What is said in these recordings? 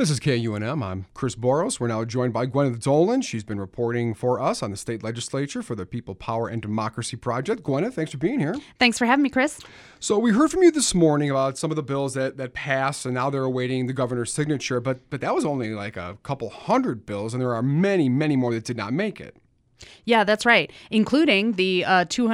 This is KUNM. I'm Chris Boros. We're now joined by Gwyneth Dolan. She's been reporting for us on the state legislature for the People, Power, and Democracy Project. Gwyneth, thanks for being here. Thanks for having me, Chris. So we heard from you this morning about some of the bills that passed, and now they're awaiting the governor's signature. But that was only like a couple hundred bills, and there are many, many more that did not make it. Yeah, that's right, including the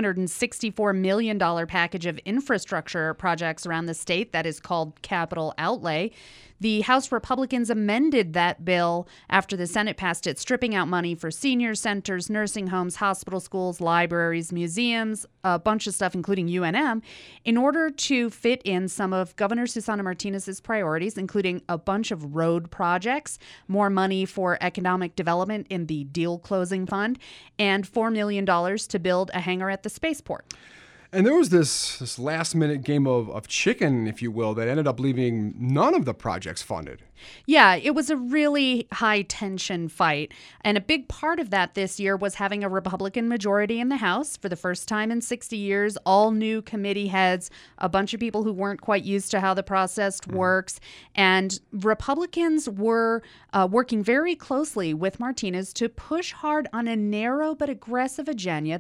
$264 million package of infrastructure projects around the state that is called Capital Outlay. The House Republicans amended that bill after the Senate passed it, stripping out money for senior centers, nursing homes, hospital schools, libraries, museums, a bunch of stuff, including UNM, in order to fit in some of Governor Susana Martinez's priorities, including a bunch of road projects, more money for economic development in the deal closing fund, and $4 million to build a hangar at the spaceport. And there was this last-minute game of chicken, if you will, that ended up leaving none of the projects funded. Yeah, it was a really high-tension fight. And a big part of that this year was having a Republican majority in the House for the first time in 60 years, all new committee heads, a bunch of people who weren't quite used to how the process works. And Republicans were working very closely with Martinez to push hard on a narrow but aggressive agenda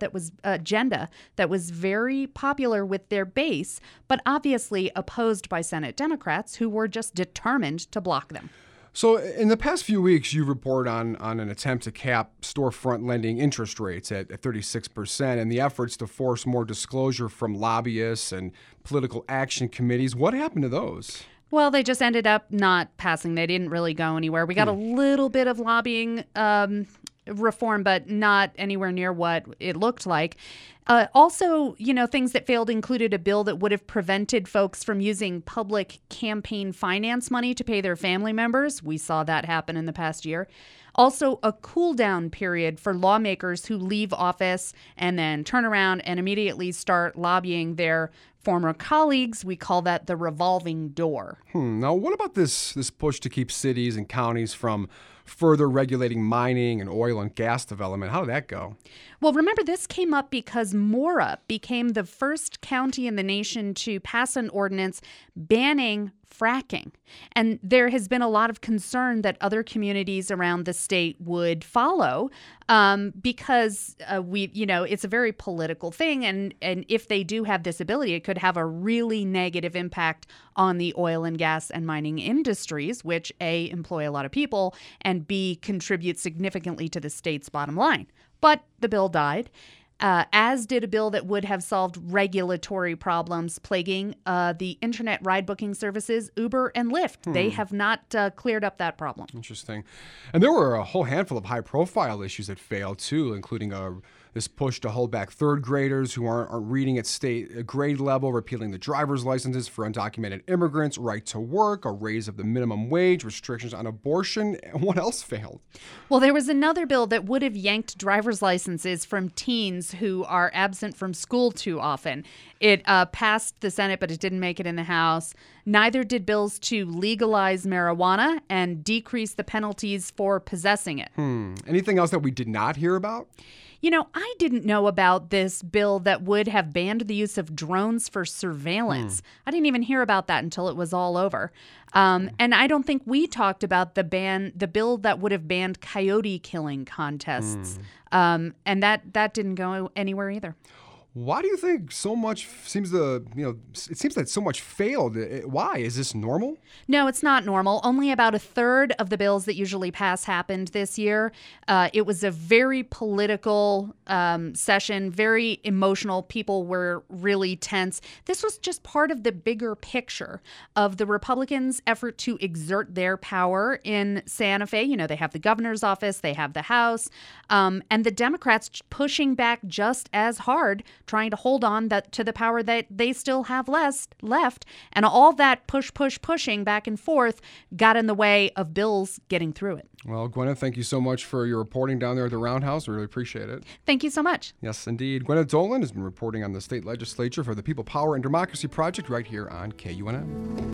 that was very popular with their base, but obviously opposed by Senate Democrats who were just determined to block them. So in the past few weeks, you report on an attempt to cap storefront lending interest rates at 36% and the efforts to force more disclosure from lobbyists and political action committees. What happened to those? Well, they just ended up not passing. They didn't really go anywhere. We got a little bit of lobbying reform, but not anywhere near what it looked like. Also, things that failed included a bill that would have prevented folks from using public campaign finance money to pay their family members. We saw that happen in the past year. Also, a cool down period for lawmakers who leave office and then turn around and immediately start lobbying their former colleagues. We call that the revolving door. Now, what about this push to keep cities and counties from further regulating mining and oil and gas development? How did that go? Well, remember, this came up because Mora became the first county in the nation to pass an ordinance banning fracking. And there has been a lot of concern that other communities around the state would follow because it's a very political thing. And if they do have this ability, it could have a really negative impact on the oil and gas and mining industries, which A, employ a lot of people, and B, contribute significantly to the state's bottom line. But the bill died. As did a bill that would have solved regulatory problems plaguing the internet ride booking services Uber and Lyft. They have not cleared up that problem. Interesting. And there were a whole handful of high-profile issues that failed, too, including this push to hold back third graders who aren't reading at state grade level, repealing the driver's licenses for undocumented immigrants, right to work, a raise of the minimum wage, restrictions on abortion. And what else failed? Well, there was another bill that would have yanked driver's licenses from teens who are absent from school too often. It passed the Senate, but it didn't make it in the House. Neither did bills to legalize marijuana and decrease the penalties for possessing it. Anything else that we did not hear about? I didn't know about this bill that would have banned the use of drones for surveillance. I didn't even hear about that until it was all over. And I don't think we talked about the bill that would have banned coyote killing contests. And that didn't go anywhere either. Why do you think so much seems that so much failed? Why? Is this normal? No, it's not normal. Only about a third of the bills that usually pass happened this year. It was a very political session, very emotional. People were really tense. This was just part of the bigger picture of the Republicans' effort to exert their power in Santa Fe. They have the governor's office, they have the House, and the Democrats pushing back just as hard, trying to hold on to the power that they still have left. And all that pushing back and forth got in the way of bills getting through it. Well, Gwyneth, thank you so much for your reporting down there at the Roundhouse. We really appreciate it. Thank you so much. Yes, indeed. Gwyneth Dolan has been reporting on the state legislature for the People, Power, and Democracy Project right here on KUNM.